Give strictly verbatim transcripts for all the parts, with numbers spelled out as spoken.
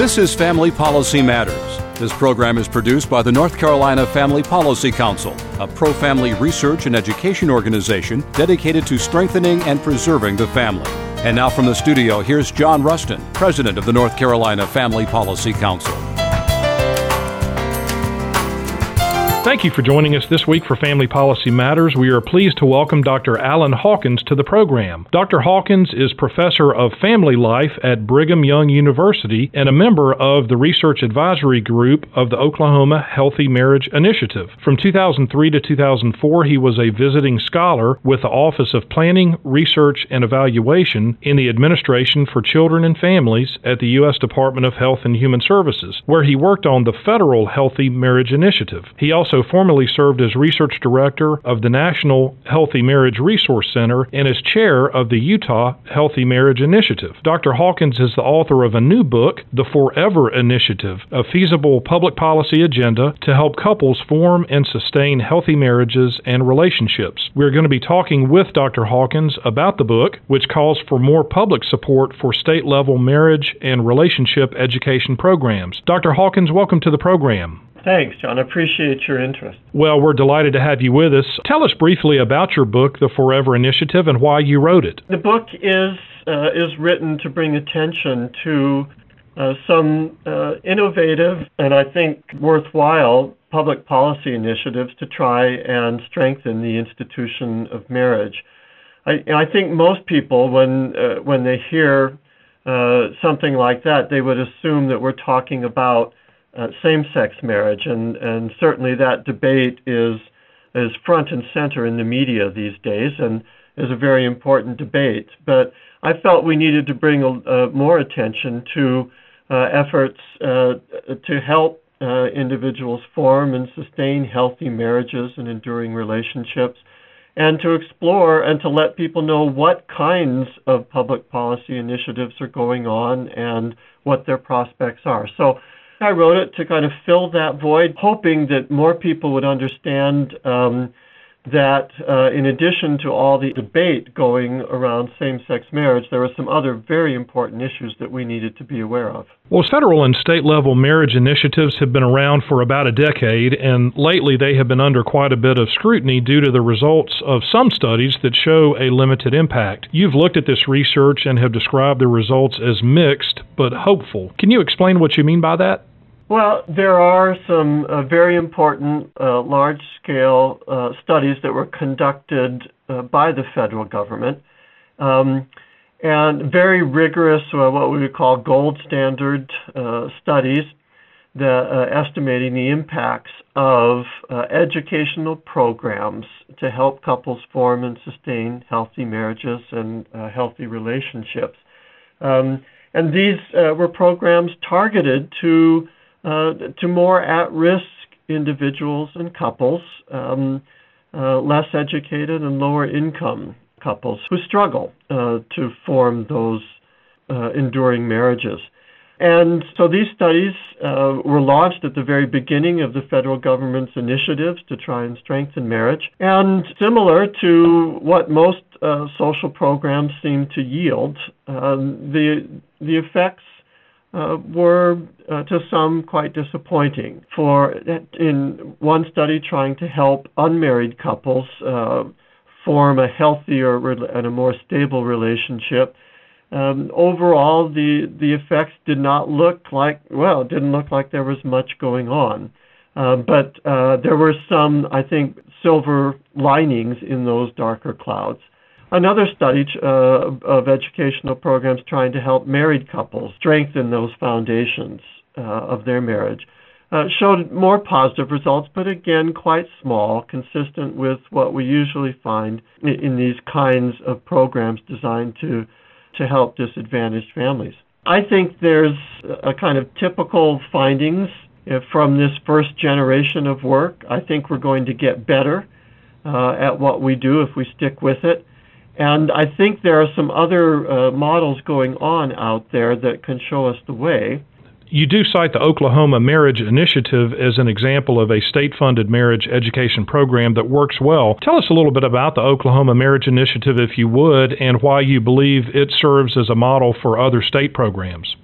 This is Family Policy Matters. This program is produced by the North Carolina Family Policy Council, a pro-family research and education organization dedicated to strengthening and preserving the family. And now from the studio, here's John Rustin, President of the North Carolina Family Policy Council. Thank you for joining us this week for Family Policy Matters. We are pleased to welcome Doctor Alan Hawkins to the program. Doctor Hawkins is Professor of Family Life at Brigham Young University and a member of the Research Advisory Group of the Oklahoma Healthy Marriage Initiative. From two thousand three to two thousand four, he was a visiting scholar with the Office of Planning, Research, and Evaluation in the Administration for Children and Families at the U S Department of Health and Human Services, where he worked on the Federal Healthy Marriage Initiative. He also Also formerly served as Research Director of the National Healthy Marriage Resource Center and as Chair of the Utah Healthy Marriage Initiative. Doctor Hawkins is the author of a new book, The Forever Initiative, a feasible public policy agenda to help couples form and sustain healthy marriages and relationships. We're going to be talking with Doctor Hawkins about the book, which calls for more public support for state-level marriage and relationship education programs. Doctor Hawkins, welcome to the program. Thanks, John. I appreciate your interest. Well, we're delighted to have you with us. Tell us briefly about your book, The Forever Initiative, and why you wrote it. The book is uh, is written to bring attention to uh, some uh, innovative and I think worthwhile public policy initiatives to try and strengthen the institution of marriage. I, I think most people, when uh, when they hear uh, something like that, they would assume that we're talking about Uh, same-sex marriage, and, and certainly that debate is is front and center in the media these days, and is a very important debate. But I felt we needed to bring a, uh, more attention to uh, efforts uh, to help uh, individuals form and sustain healthy marriages and enduring relationships, and to explore and to let people know what kinds of public policy initiatives are going on and what their prospects are. So I wrote it to kind of fill that void, hoping that more people would understand um, that uh, in addition to all the debate going around same-sex marriage, there were some other very important issues that we needed to be aware of. Well, federal and state-level marriage initiatives have been around for about a decade, and lately they have been under quite a bit of scrutiny due to the results of some studies that show a limited impact. You've looked at this research and have described the results as mixed but hopeful. Can you explain what you mean by that? Well, there are some uh, very important uh, large-scale uh, studies that were conducted uh, by the federal government, um, and very rigorous, uh, what we would call gold standard uh, studies that uh, estimating the impacts of uh, educational programs to help couples form and sustain healthy marriages and uh, healthy relationships. Um, and these uh, were programs targeted to Uh, to more at-risk individuals and couples, um, uh, less educated and lower income couples who struggle uh, to form those uh, enduring marriages. And so these studies uh, were launched at the very beginning of the federal government's initiatives to try and strengthen marriage. And similar to what most uh, social programs seem to yield, um, the the effects Uh, were uh, to some quite disappointing. For in one study trying to help unmarried couples uh, form a healthier and a more stable relationship, um, overall the the effects did not look like, well, it didn't look like there was much going on. Uh, but uh, there were some, I think, silver linings in those darker clouds. Another study uh, of educational programs trying to help married couples strengthen those foundations uh, of their marriage uh, showed more positive results, but again, quite small, consistent with what we usually find in, in these kinds of programs designed to, to help disadvantaged families. I think there's a kind of typical findings from this first generation of work. I think we're going to get better uh, at what we do if we stick with it. And I think there are some other uh, models going on out there that can show us the way. You do cite the Oklahoma Marriage Initiative as an example of a state-funded marriage education program that works well. Tell us a little bit about the Oklahoma Marriage Initiative, if you would, and why you believe it serves as a model for other state programs.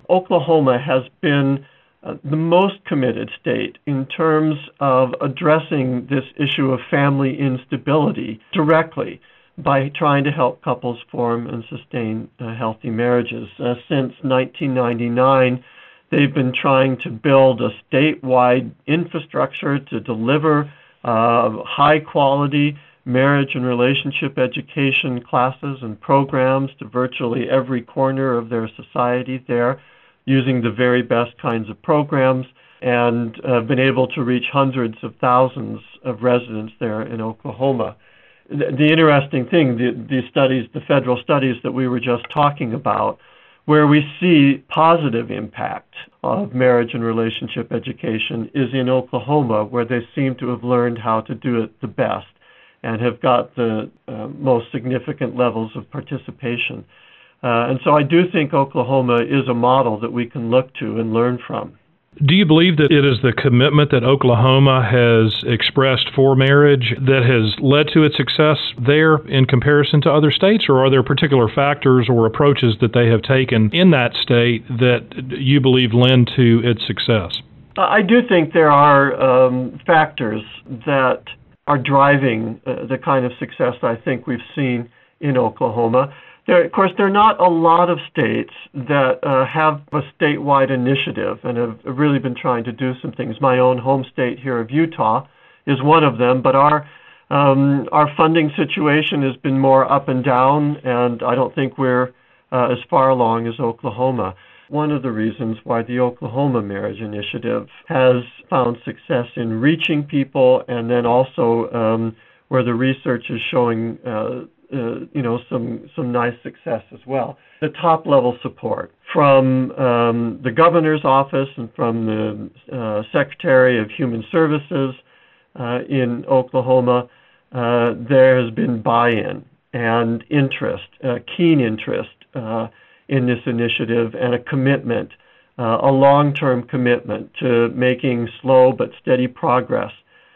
Oklahoma has been uh, the most committed state in terms of addressing this issue of family instability directly by trying to help couples form and sustain uh, healthy marriages. Uh, since nineteen ninety-nine, they've been trying to build a statewide infrastructure to deliver uh, high-quality marriage and relationship education classes and programs to virtually every corner of their society there, using the very best kinds of programs, and uh, been able to reach hundreds of thousands of residents there in Oklahoma. The, the interesting thing, the, the studies, the federal studies that we were just talking about, where we see positive impact of marriage and relationship education is in Oklahoma, where they seem to have learned how to do it the best and have got the uh, most significant levels of participation. Uh, and so I do think Oklahoma is a model that we can look to and learn from. Do you believe that it is the commitment that Oklahoma has expressed for marriage that has led to its success there in comparison to other states, or are there particular factors or approaches that they have taken in that state that you believe lend to its success? I do think there are um, factors that are driving uh, the kind of success I think we've seen in Oklahoma. There, of course, there are not a lot of states that uh, have a statewide initiative and have really been trying to do some things. My own home state here of Utah is one of them, but our um, our funding situation has been more up and down, and I don't think we're uh, as far along as Oklahoma. One of the reasons why the Oklahoma Marriage Initiative has found success in reaching people, and then also um, where the research is showing uh, Uh, you know, some some nice success as well. The top-level support from um, the governor's office and from the uh, Secretary of Human Services uh, in Oklahoma, uh, there has been buy-in and interest, uh, keen interest uh, in this initiative, and a commitment, uh, a long-term commitment to making slow but steady progress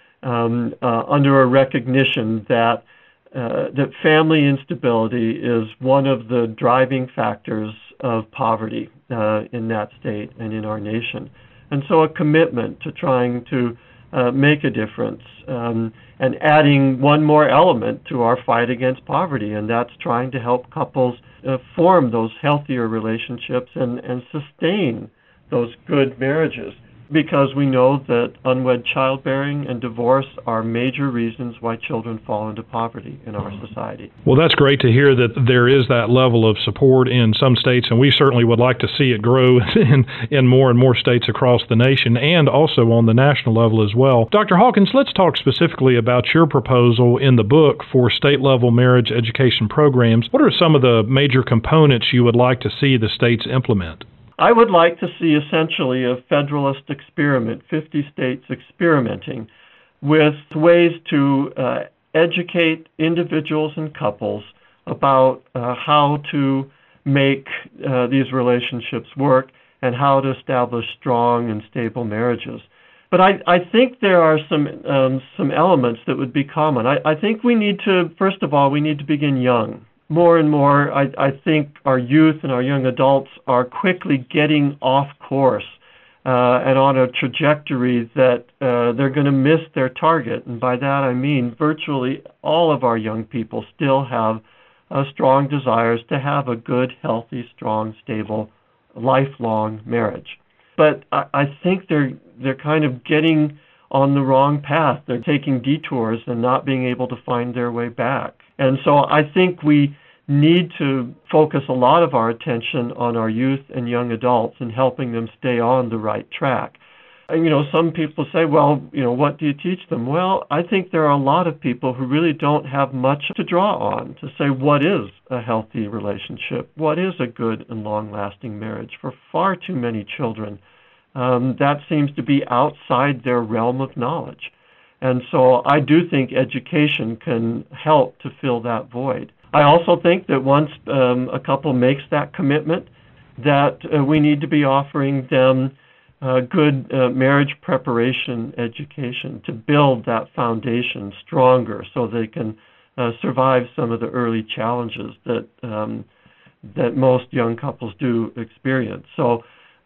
um, uh, under a recognition that Uh, that family instability is one of the driving factors of poverty uh, in that state and in our nation. And so a commitment to trying to uh, make a difference um, and adding one more element to our fight against poverty, and that's trying to help couples uh, form those healthier relationships and, and sustain those good marriages. Because we know that unwed childbearing and divorce are major reasons why children fall into poverty in our society. Well, that's great to hear that there is that level of support in some states, and we certainly would like to see it grow in, in more and more states across the nation and also on the national level as well. Doctor Hawkins, let's talk specifically about your proposal in the book for state-level marriage education programs. What are some of the major components you would like to see the states implement? I would like to see essentially a federalist experiment, fifty states experimenting with ways to uh, educate individuals and couples about uh, how to make uh, these relationships work and how to establish strong and stable marriages. But I, I think there are some um, some elements that would be common. I, I think we need to, first of all, we need to begin young. More and more, I, I think our youth and our young adults are quickly getting off course uh, and on a trajectory that uh, they're going to miss their target. And by that I mean virtually all of our young people still have uh, strong desires to have a good, healthy, strong, stable, lifelong marriage. But I, I think they're they're kind of getting on the wrong path. They're taking detours and not being able to find their way back. And so I think we need to focus a lot of our attention on our youth and young adults and helping them stay on the right track. And, you know, some people say, well, you know, what do you teach them? Well, I think there are a lot of people who really don't have much to draw on to say what is a healthy relationship, what is a good and long-lasting marriage. For far too many children, um, that seems to be outside their realm of knowledge. And so I do think education can help to fill that void. I also think that once um, a couple makes that commitment, that uh, we need to be offering them uh, good uh, marriage preparation education to build that foundation stronger so they can uh, survive some of the early challenges that um, that most young couples do experience. So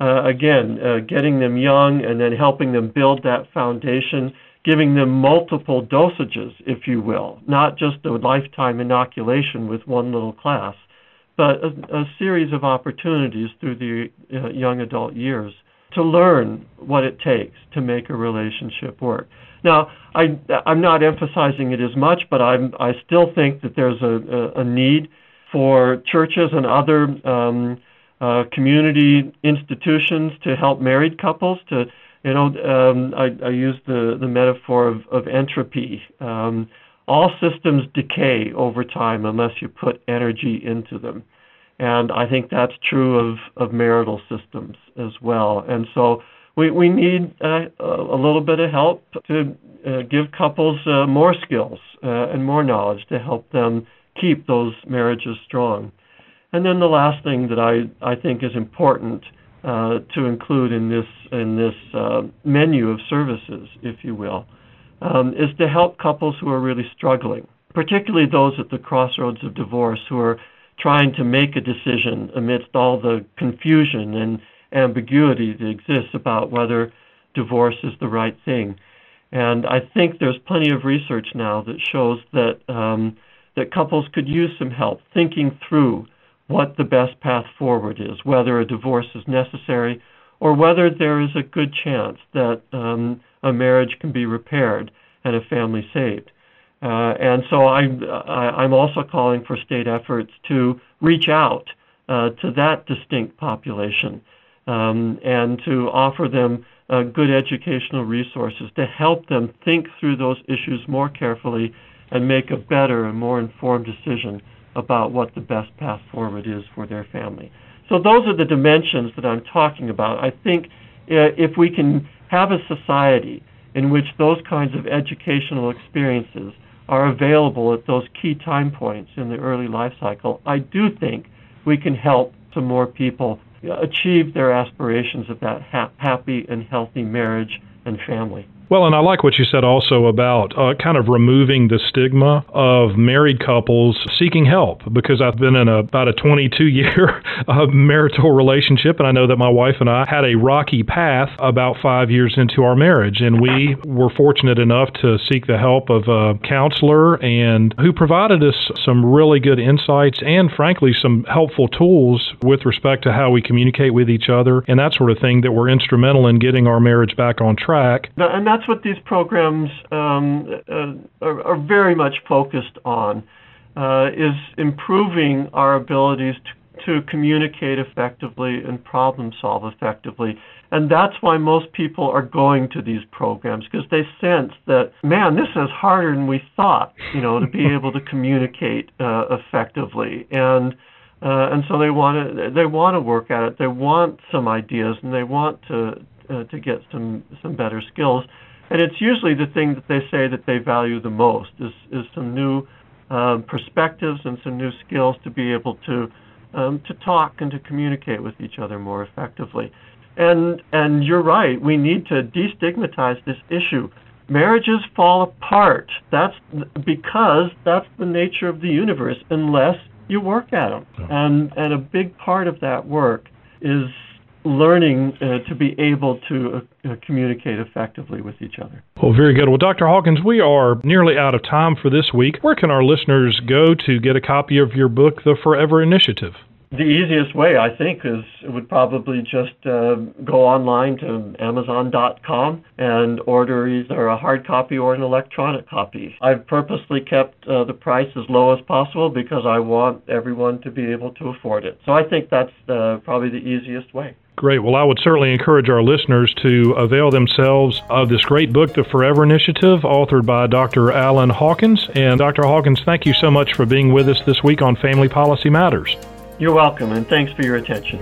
uh, again, uh, getting them young and then helping them build that foundation, giving them multiple dosages, if you will, not just a lifetime inoculation with one little class, but a, a series of opportunities through the uh, young adult years to learn what it takes to make a relationship work. Now, I, I'm not emphasizing it as much, but I'm, I still think that there's a, a, a need for churches and other um, uh, community institutions to help married couples to, you know, um, I, I use the, the metaphor of, of entropy. Um, all systems decay over time unless you put energy into them. And I think that's true of, of marital systems as well. And so we, we need uh, a little bit of help to uh, give couples uh, more skills uh, and more knowledge to help them keep those marriages strong. And then the last thing that I, I think is important uh, to include in this, in this uh, menu of services, if you will, um, is to help couples who are really struggling, particularly those at the crossroads of divorce who are trying to make a decision amidst all the confusion and ambiguity that exists about whether divorce is the right thing. And I think there's plenty of research now that shows that um, that couples could use some help thinking through what the best path forward is, whether a divorce is necessary or whether there is a good chance that um, a marriage can be repaired and a family saved. Uh, and so I, I, I'm also calling for state efforts to reach out uh, to that distinct population um, and to offer them uh, good educational resources to help them think through those issues more carefully and make a better and more informed decision about what the best path forward is for their family. So those are the dimensions that I'm talking about. I think uh, if we can have a society in which those kinds of educational experiences are available at those key time points in the early life cycle, I do think we can help some more people achieve their aspirations of that ha- happy and healthy marriage and family. Well, and I like what you said also about uh, kind of removing the stigma of married couples seeking help, because I've been in a, about a twenty-two year uh, marital relationship, and I know that my wife and I had a rocky path about five years into our marriage, and we were fortunate enough to seek the help of a counselor and who provided us some really good insights and, frankly, some helpful tools with respect to how we communicate with each other and that sort of thing that were instrumental in getting our marriage back on track. And that's what these programs um, uh, are, are very much focused on, uh, is improving our abilities to, to communicate effectively and problem solve effectively. And that's why most people are going to these programs, because they sense that, man, this is harder than we thought, you know, to be able to communicate uh, effectively. And uh, and so they want to they want to work at it. They want some ideas, and they want to uh, to get some some better skills. And it's usually the thing that they say that they value the most is, is some new um, perspectives and some new skills to be able to um, to talk and to communicate with each other more effectively. And and you're right, we need to destigmatize this issue. Marriages fall apart. That's because that's the nature of the universe unless you work at them. And and a big part of that work is learning uh, to be able to uh, communicate effectively with each other. Well, very good. Well, Doctor Hawkins, we are nearly out of time for this week. Where can our listeners go to get a copy of your book, The Forever Initiative? The easiest way, I think, is would probably just uh, go online to amazon dot com and order either a hard copy or an electronic copy. I've purposely kept uh, the price as low as possible because I want everyone to be able to afford it. So I think that's uh, probably the easiest way. Great. Well, I would certainly encourage our listeners to avail themselves of this great book, The Forever Initiative, authored by Doctor Alan Hawkins. And Doctor Hawkins, thank you so much for being with us this week on Family Policy Matters. You're welcome, and thanks for your attention.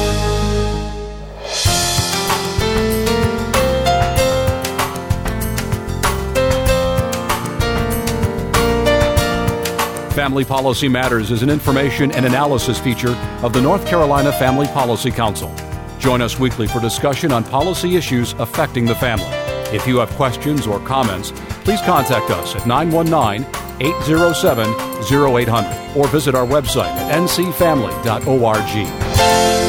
Family Policy Matters is an information and analysis feature of the North Carolina Family Policy Council. Join us weekly for discussion on policy issues affecting the family. If you have questions or comments, please contact us at nine one nine, eight zero seven, zero eight hundred or visit our website at n c family dot org.